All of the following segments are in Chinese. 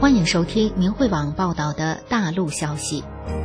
欢迎收听明慧网报道的大陆消息。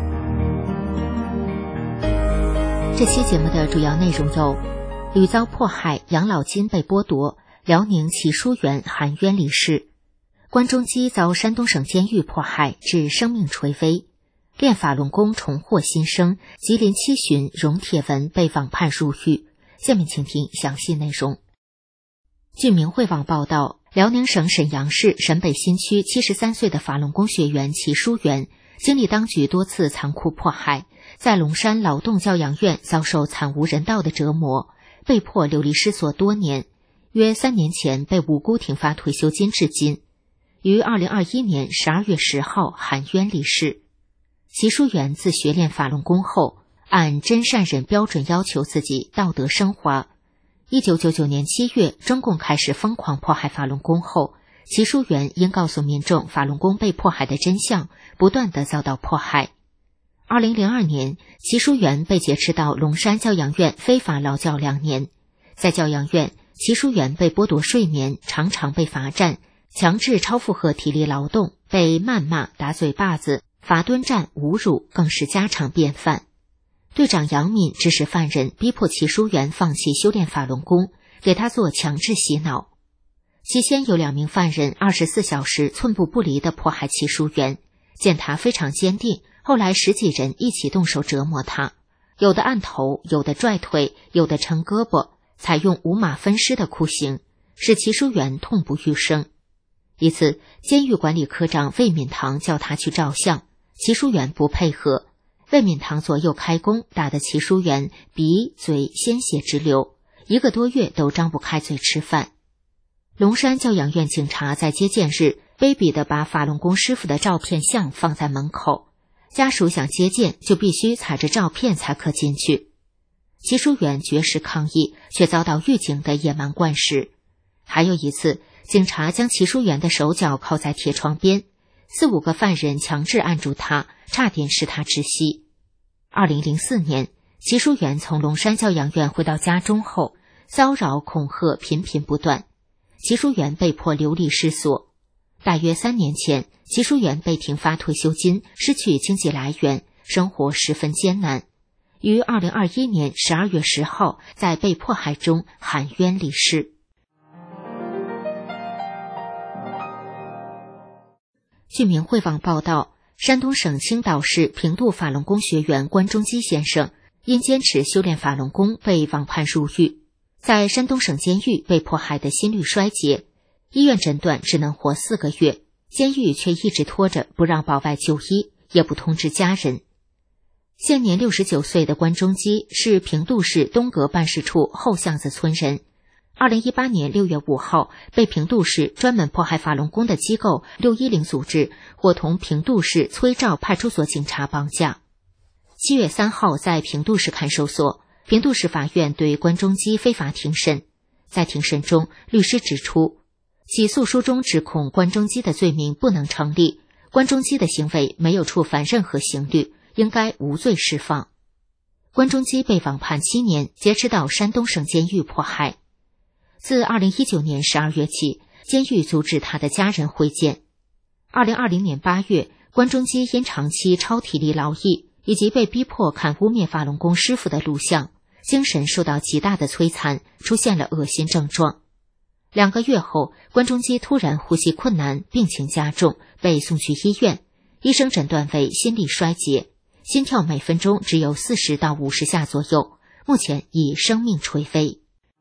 这期节目的主要内容有：屡遭迫害，养老金被剥夺；辽宁齐书园含冤离世；关中基遭山东省监狱迫害，致生命垂危；练法轮功重获新生；吉林七旬荣铁文被网判入狱。下面请听详细内容。据明慧网报道，辽宁省沈阳市沈北新区73岁的法轮功学员齐书媛，经历当局多次残酷迫害，在龙山劳动教养院遭受惨无人道的折磨，被迫流离失所多年，约3年前被无辜停发退休金至今，于2021年12月10号含冤离世。齐书媛自学练法轮功后，按真善忍标准要求自己道德升华。1999年7月，中共开始疯狂迫害法轮功后，齐书媛因告诉民众法轮功被迫害的真相，不断地遭到迫害。2002年，齐书媛被劫持到龙山教养院非法劳教2年。在教养院，齐书媛被剥夺睡眠，常常被罚站，强制超负荷体力劳动，被谩骂、打嘴巴子、罚蹲站、侮辱，更是家常便饭。队长杨敏指使犯人逼迫齐书媛放弃修炼法轮功，给他做强制洗脑。期间有2名犯人24小时寸步不离地迫害齐书媛，见他非常坚定，后来10几人一起动手折磨他，有的按头，有的拽腿，有的抻胳膊，采用五马分尸的酷刑，使齐书媛痛不欲生。一次，监狱管理科长魏敏堂叫他去照相，齐书媛不配合，魏敏堂左右开弓，打得齐书媛鼻嘴鲜血直流，1个多月都张不开嘴吃饭。龙山教养院警察在接见日卑鄙地把法轮功师傅的照片像放在门口，家属想接见就必须踩着照片才可进去。齐书媛绝食抗议，却遭到狱警的野蛮灌食。还有一次，警察将齐书媛的手脚铐在铁窗边，4、5个犯人强制按住他，差点使他窒息。2004年，齐书媛从龙山教养院回到家中后，骚扰恐吓频频不断，齐书媛被迫流离失所。大约3年前，齐书媛被停发退休金，失去经济来源，生活十分艰难，于2021年12月10号在被迫害中含冤离世。据明慧网报道，山东省青岛市平度法轮功学员关中基先生因坚持修炼法轮功被网判入狱，在山东省监狱被迫害的心律衰竭，医院诊断只能活4个月，监狱却一直拖着不让保外就医，也不通知家人。现年69岁的关中基是平度市东阁办事处后巷子村人。2018年6月5号，被平度市专门迫害法轮功的机构610组织伙同平度市崔赵派出所警察绑架。7月3号，在平度市看守所，平度市法院对关中基非法庭审。在庭审中，律师指出，起诉书中指控关中基的罪名不能成立，关中基的行为没有触犯任何刑律，应该无罪释放。关中基被网判7年，劫持到山东省监狱迫害。自2019年12月起，监狱阻止他的家人会见。2020年8月，关中基因长期超体力劳役以及被逼迫看污蔑法轮功师傅的录像，精神受到极大的摧残，出现了恶心症状。2个月后，关中基突然呼吸困难，病情加重，被送去医院，医生诊断为心力衰竭，心跳每分钟只有40到50下左右，目前已生命垂危。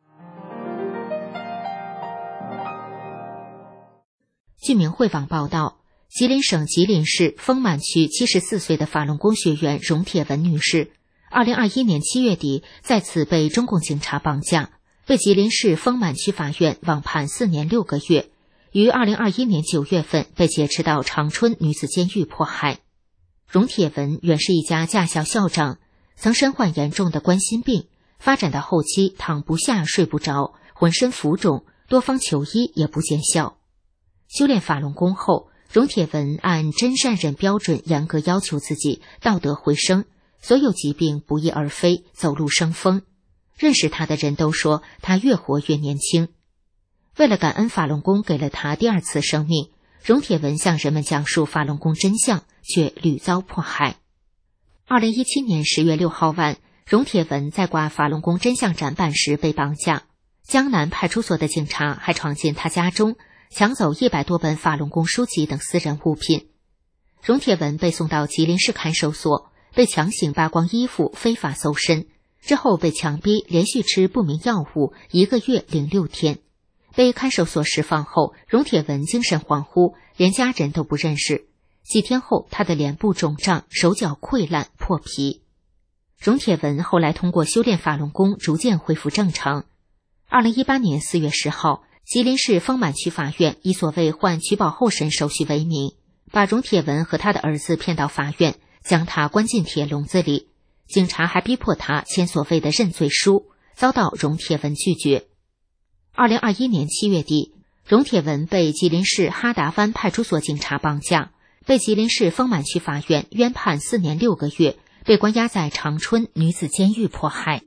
据明慧网报道，吉林省吉林市丰满区74岁的法轮功学员荣铁文女士，2021年7月底再次被中共警察绑架，被吉林市丰满区法院网判4年6个月，于2021年9月份被劫持到长春女子监狱迫害。荣铁文原是一家驾校校长，曾身患严重的冠心病，发展到后期躺不下睡不着，浑身浮肿，多方求医也不见效。修炼法轮功后，荣铁文按真善忍标准严格要求自己道德回升，所有疾病不翼而飞，走路生风。认识他的人都说他越活越年轻。为了感恩法轮功给了他第2次生命， 荣铁文向人们讲述法轮功真相，却屡遭迫害。2017年10月6号晚，荣铁文在挂法轮功真相展板时被绑架，江南派出所的警察还闯进他家中，抢走100多本法轮功书籍等私人物品。荣铁文被送到吉林市看守所，被强行扒光衣服，非法搜身，之后被强逼连续吃不明药物1个月零6天。被看守所释放后，荣铁文精神恍惚，连家人都不认识。几天后，他的脸部肿胀，手脚溃烂破皮。荣铁文后来通过修炼法轮功逐渐恢复正常。2018年4月10号，吉林市丰满区法院以所谓换取保候审手续为名，把荣铁文和他的儿子骗到法院，将他关进铁笼子里。警察还逼迫他签所谓的认罪书，遭到荣铁文拒绝。2021年7月底，荣铁文被吉林市哈达湾派出所警察绑架，被吉林市丰满区法院冤判4年6个月，被关押在长春女子监狱迫害。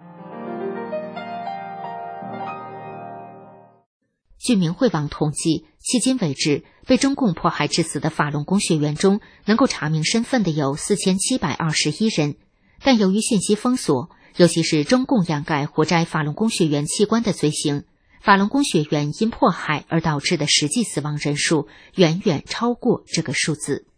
据明慧网统计，迄今为止，被中共迫害致死的法轮功学员中，能够查明身份的有4721人，但由于信息封锁，尤其是中共掩盖活摘法轮功学员器官的罪行，法轮功学员因迫害而导致的实际死亡人数远远超过这个数字。